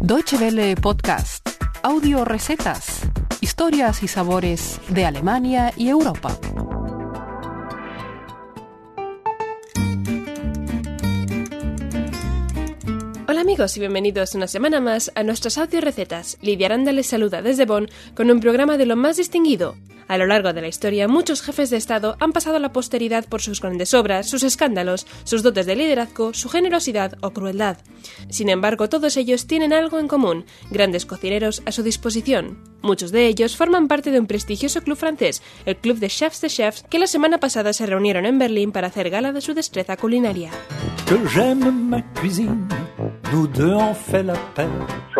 Deutsche Welle Podcast. Audio recetas. Historias y sabores de Alemania y Europa. Hola amigos y bienvenidos una semana más a nuestras audio recetas. Lidia Aranda les saluda desde Bonn con un programa de lo más distinguido. A lo largo de la historia, muchos jefes de Estado han pasado a la posteridad por sus grandes obras, sus escándalos, sus dotes de liderazgo, su generosidad o crueldad. Sin embargo, todos ellos tienen algo en común: grandes cocineros a su disposición. Muchos de ellos forman parte de un prestigioso club francés, el Club de Chefs, que la semana pasada se reunieron en Berlín para hacer gala de su destreza culinaria. Que j'aime ma cuisine, nous deux on fait la paix.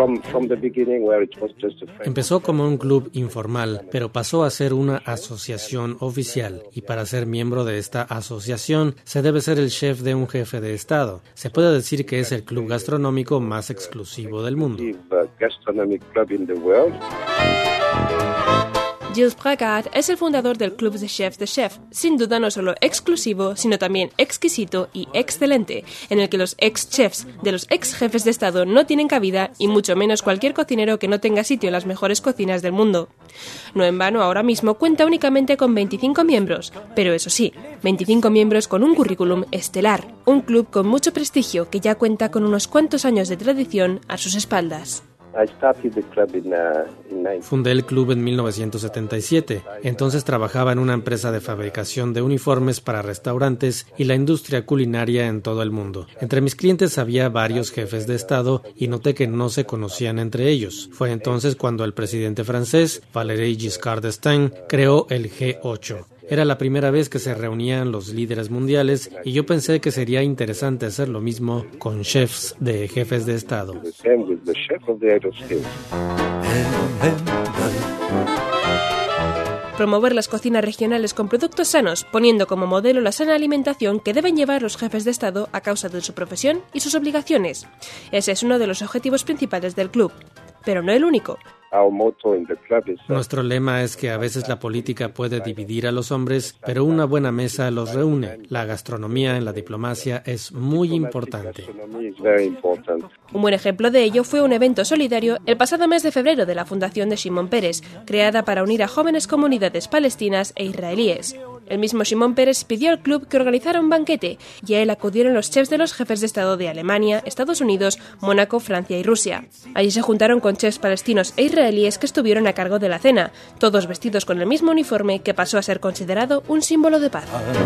Empezó como un club informal, pero pasó a ser una asociación oficial, y para ser miembro de esta asociación se debe ser el chef de un jefe de Estado. Se puede decir que es el club gastronómico más exclusivo del mundo. Gilles Bragard es el fundador del Club de Chef, sin duda no solo exclusivo, sino también exquisito y excelente, en el que los ex-chefs de los ex-jefes de Estado no tienen cabida, y mucho menos cualquier cocinero que no tenga sitio en las mejores cocinas del mundo. No en vano, ahora mismo cuenta únicamente con 25 miembros, pero eso sí, 25 miembros con un currículum estelar, un club con mucho prestigio que ya cuenta con unos cuantos años de tradición a sus espaldas. Fundé el club en 1977. Entonces trabajaba en una empresa de fabricación de uniformes para restaurantes y la industria culinaria en todo el mundo. Entre mis clientes había varios jefes de Estado y noté que no se conocían entre ellos. Fue entonces cuando el presidente francés, Valéry Giscard d'Estaing, creó el G8. Era la primera vez que se reunían los líderes mundiales y yo pensé que sería interesante hacer lo mismo con chefs de jefes de Estado. Promover las cocinas regionales con productos sanos, poniendo como modelo la sana alimentación que deben llevar los jefes de Estado a causa de su profesión y sus obligaciones. Ese es uno de los objetivos principales del club, pero no el único. Nuestro lema es que a veces la política puede dividir a los hombres, pero una buena mesa los reúne. La gastronomía en la diplomacia es muy importante. Un buen ejemplo de ello fue un evento solidario el pasado mes de febrero de la Fundación de Shimon Peres, creada para unir a jóvenes comunidades palestinas e israelíes. El mismo Shimon Peres pidió al club que organizara un banquete, y a él acudieron los chefs de los jefes de Estado de Alemania, Estados Unidos, Mónaco, Francia y Rusia. Allí se juntaron con chefs palestinos e israelíes que estuvieron a cargo de la cena, todos vestidos con el mismo uniforme que pasó a ser considerado un símbolo de paz.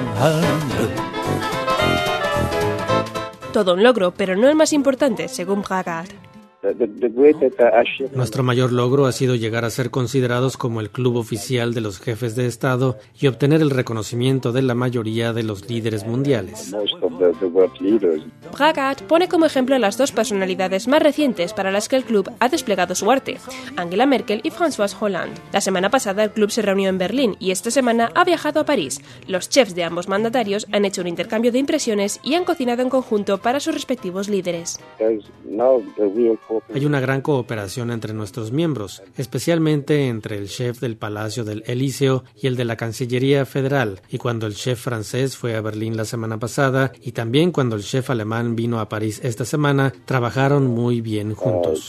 Todo un logro, pero no el más importante, según Bragard. Nuestro mayor logro ha sido llegar a ser considerados como el club oficial de los jefes de Estado y obtener el reconocimiento de la mayoría de los líderes mundiales. Bragard pone como ejemplo a las dos personalidades más recientes para las que el club ha desplegado su arte, Angela Merkel y François Hollande. La semana pasada el club se reunió en Berlín y esta semana ha viajado a París. Los chefs de ambos mandatarios han hecho un intercambio de impresiones y han cocinado en conjunto para sus respectivos líderes. Hay una gran cooperación entre nuestros miembros, especialmente entre el chef del Palacio del Elíseo y el de la Cancillería Federal, y cuando el chef francés fue a Berlín la semana pasada, y también cuando el chef alemán vino a París esta semana, trabajaron muy bien juntos.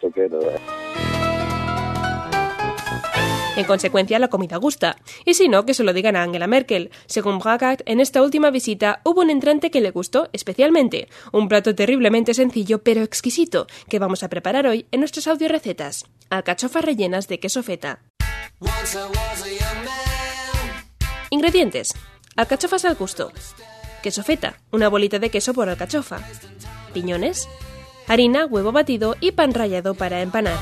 En consecuencia, la comida gusta. Y si no, que se lo digan a Angela Merkel. Según Bragard, en esta última visita hubo un entrante que le gustó especialmente. Un plato terriblemente sencillo pero exquisito, que vamos a preparar hoy en nuestras audio recetas. Alcachofas rellenas de queso feta. Ingredientes: alcachofas al gusto, queso feta, una bolita de queso por alcachofa, piñones, harina, huevo batido y pan rallado para empanar.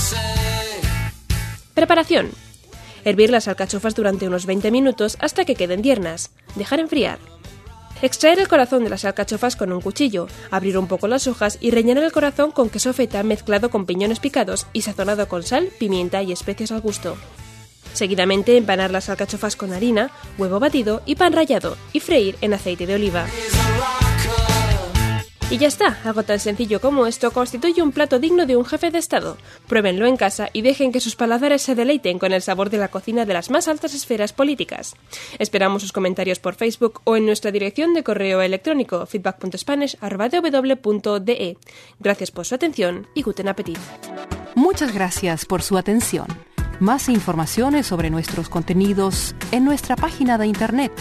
Preparación: hervir las alcachofas durante unos 20 minutos hasta que queden tiernas. Dejar enfriar. Extraer el corazón de las alcachofas con un cuchillo, abrir un poco las hojas y rellenar el corazón con queso feta mezclado con piñones picados y sazonado con sal, pimienta y especias al gusto. Seguidamente empanar las alcachofas con harina, huevo batido y pan rallado y freír en aceite de oliva. Y ya está, algo tan sencillo como esto constituye un plato digno de un jefe de Estado. Pruébenlo en casa y dejen que sus paladares se deleiten con el sabor de la cocina de las más altas esferas políticas. Esperamos sus comentarios por Facebook o en nuestra dirección de correo electrónico feedback.spanish@dw.de. Gracias por su atención y guten Appetit. Muchas gracias por su atención. Más informaciones sobre nuestros contenidos en nuestra página de internet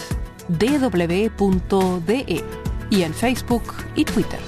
dw.de y en Facebook y Twitter.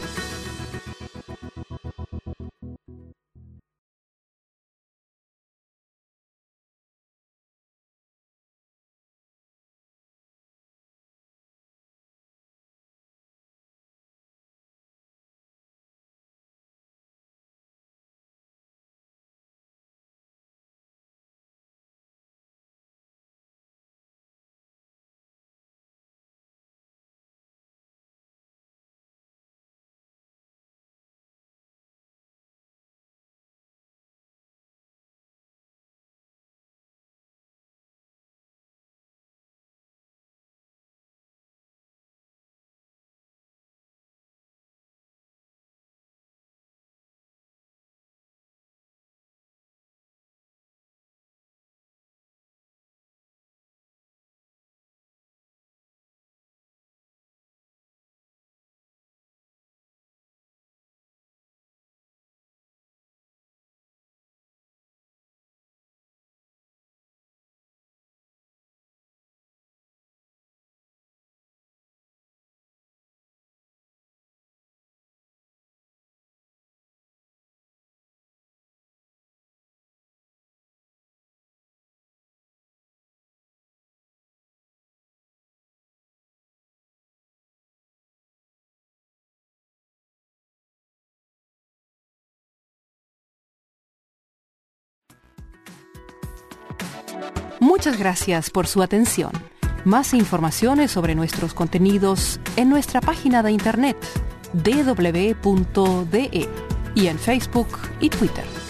Muchas gracias por su atención. Más informaciones sobre nuestros contenidos en nuestra página de internet dw.de y en Facebook y Twitter.